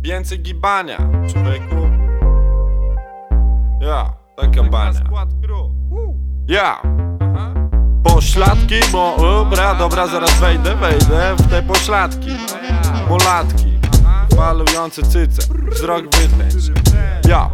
Więcej gibania, człowieku. Ja, taka bania. Ja. Pośladki, bo dobra, zaraz wejdę w te pośladki. Mulatki, falujące cyce, wzrok wytęć. Ja.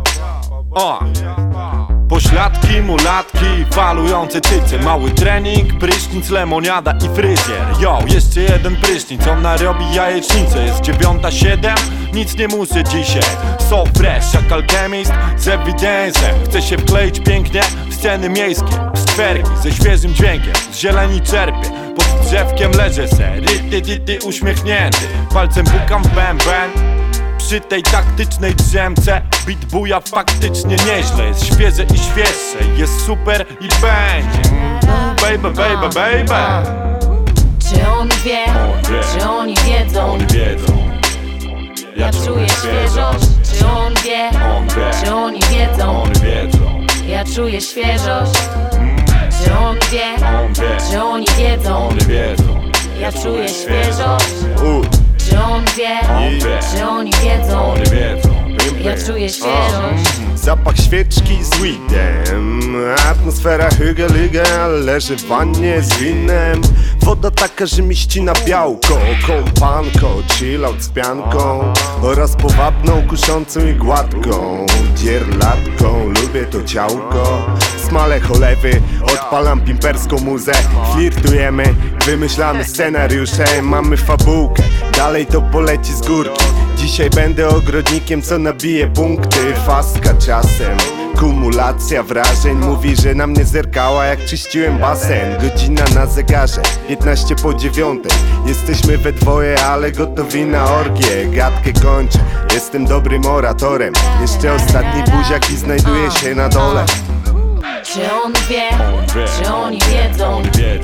Pośladki, mulatki, falujące cyce. Mały trening, prysznic, lemoniada i fryzjer. Yo, jeszcze jeden prysznic, on narobi jajecznicę. Jest 9:07, nic nie muszę dzisiaj. So fresh, jak alchemist z evidencem. Chcę się wkleić pięknie w sceny miejskie. W skwerki, ze świeżym dźwiękiem, z zieleni czerpię. Pod drzewkiem leżę se, ryty uśmiechnięty. Palcem pukam w bęben. Przy tej taktycznej drzemce beat buja faktycznie nieźle. Jest świeże i świeższe, jest super i będzie. Baby. Czy on wie, czy oni wiedzą? Ja czuję świeżość. Czy on wie, czy oni wiedzą? Ja czuję świeżość. Czy on wie, czy oni wiedzą? Ja czuję świeżość. Czy on wie, czy oni wiedzą? Ja czuję świeżość. Zapach świeczki z weedem, atmosfera hyga-lyga, leży w wannie z winem. Woda taka, że mi ścina białko, kąpanko, chillout z pianką oraz powabną, kuszącą i gładką dzierlatką. Lubię to ciałko, smale cholewy, odpalam pimperską muzę. Flirtujemy, wymyślamy scenariusze, mamy fabułkę, dalej to poleci z górki. Dzisiaj będę ogrodnikiem, co nabije punkty. Faska czasem, kumulacja wrażeń mówi, że na mnie zerkała jak czyściłem basen. Godzina na zegarze, 9:55. Jesteśmy we dwoje, ale gotowi na orgię. Gadkę kończę, jestem dobrym oratorem. Jeszcze ostatni buziak i znajduje się na dole. Czy on wie, czy oni wiedzą?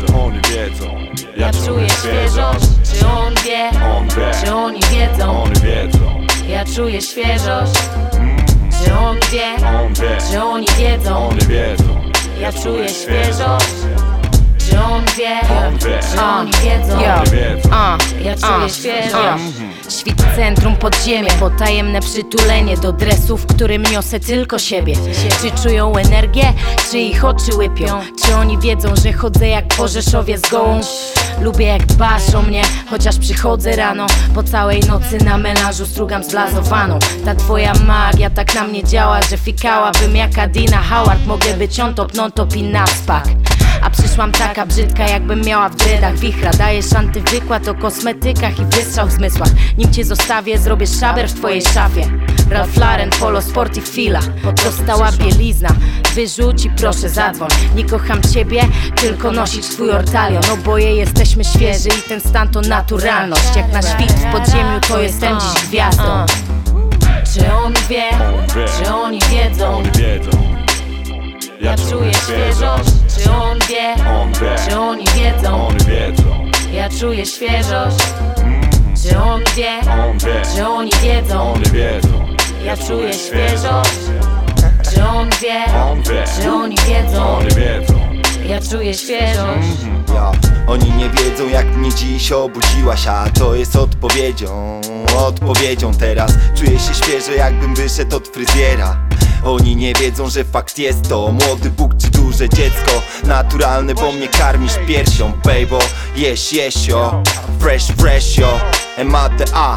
Ja czuję świeżość. Czy on wie, czy oni wiedzą? Ja czuję świeżość. Czy on wie, czy oni wiedzą? Ja czuję świeżość. Czy on wie, czy oni wiedzą? Ja czuję świeżość. Świt centrum, podziemie, potajemne przytulenie do dresów, w którym niosę tylko siebie. Czy czują energię, czy ich oczy łypią? Czy oni wiedzą, że chodzę jak po Rzeszowie z gołą? Lubię jak dbasz o mnie, chociaż przychodzę rano. Po całej nocy na melanżu strugam zblazowaną. Ta twoja magia tak na mnie działa, że fikałabym jak Adina Howard. Mogę być on top, non top i na spak. A przyszłam taka brzydka, jakbym miała w dreadach wichra. Dajesz antywykład o kosmetykach i wystrzał w zmysłach. Nim cię zostawię, zrobię szaber w twojej szafie. Ralph Lauren, Polo Sport i Fila. Dostała bielizna, wyrzuć i proszę zadzwoń. Nie kocham ciebie, tylko nosić twój ortalion. Oboje jesteśmy świeży i ten stan to naturalność. Jak na świt w podziemiu, to jestem dziś gwiazdą. Czy on wie, czy oni wiedzą? Ja czuję świeżość. Czy on wie, czy oni wiedzą? Ja czuję świeżość. Czy on wie, czy oni wiedzą? Ja czuję świeżość. Czy on wie, czy oni wiedzą? Ja czuję świeżość. Oni nie wiedzą, jak mnie dziś obudziłaś, a to jest odpowiedzią teraz. Czuję się świeżo, jakbym wyszedł od fryzjera. Oni nie wiedzą, że fakt jest to młody Bóg czy duże dziecko. Naturalne, bo mnie karmisz piersią, baby. Yes, yo, fresh, yo. M-A-D-A.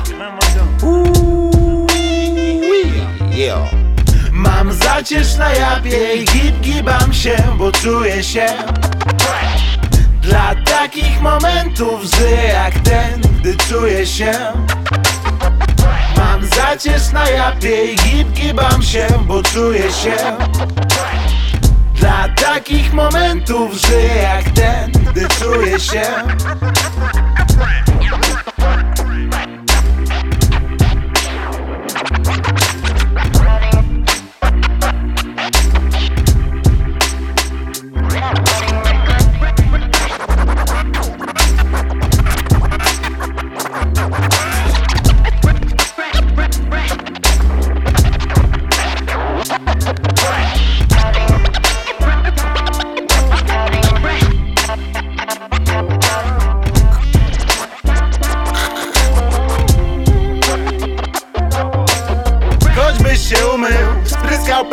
Yo. Mam zacierz na japie i gibam się, bo czuję się. Dla takich momentów żyję jak ten, gdy czuję się. Mam zacierz na japie i gibam się, bo czuję się. Dla takich momentów żyję jak ten, gdy czuję się.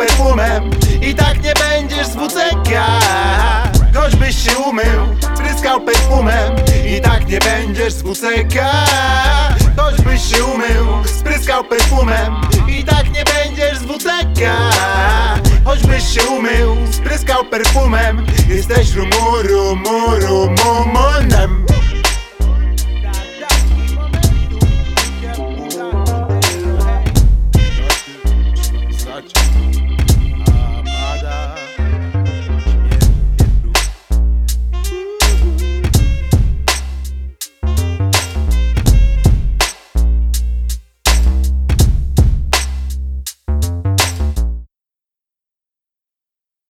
perfumem i tak nie będziesz z WCK. Choćbyś się umył, spryskał perfumem i tak nie będziesz z WCK. Choćbyś się umył, spryskał perfumem i tak nie będziesz z WCK. Choćbyś się umył, spryskał perfumem, jesteś rumuru.